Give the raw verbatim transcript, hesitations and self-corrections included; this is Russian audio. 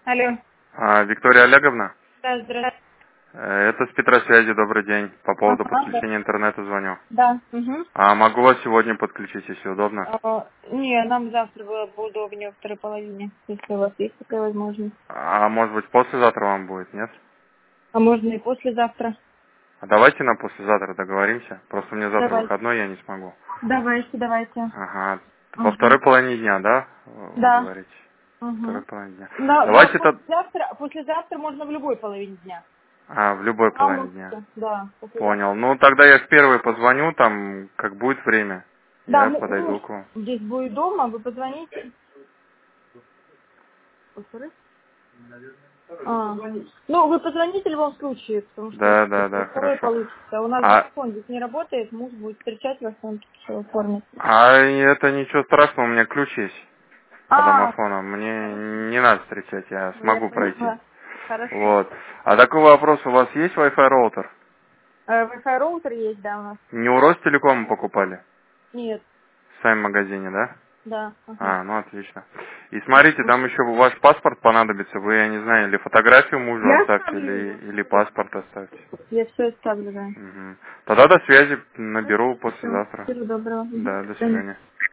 Алло. А, Виктория Олеговна? Да, здравствуйте. Э, Это с Петросвязи, добрый день. По поводу Ага, да. подключения интернета звоню. Да. Угу. А могу вас сегодня подключить, если удобно? А, не, нам завтра было бы удобнее во второй половине, если у вас есть такая возможность. А может быть послезавтра вам будет, нет? А можно и послезавтра. А давайте на послезавтра договоримся. Просто мне завтра Давайте. выходной, я не смогу. Давайте, давайте. Ага. Во Угу. второй половине дня, да? Вы Да. говорите? Второй Угу. половине дня. Но, но Давайте то... послезавтра, послезавтра можно в любой половине дня. А, в любой А половине дня. можете, да, Понял. послезавтра. Ну, тогда я в первый позвоню, там, как будет время. Да, Я м- муж подойду к вам. здесь будет дома, вы позвоните. Повторюсь? А, ну, вы позвоните в любом случае, потому что Да, да, если да, второй хорошо. получится. У нас А, домофон здесь не работает, муж будет встречать вас, он тут все оформит. а это ничего страшного, у меня ключ есть по А, домофону. Мне хорошо, не надо встречать, я ну, я смогу пройти. поняла. Хорошо. Вот. А такой вопрос, у вас есть Wi-Fi роутер? Э, Wi-Fi роутер есть, да, у нас? Не у Ростелекома покупали? Нет, В своем магазине, да? да, ага. А, ну отлично. И смотрите, там еще ваш паспорт понадобится. Вы, я не знаю, или фотографию мужу Я оставьте, оставлю или, его. или паспорт оставьте. Я все оставлю, да. Мгм. Тогда до связи, Хорошо, наберу все. послезавтра. Всего доброго. Мгм. Да, До до свидания. свидания.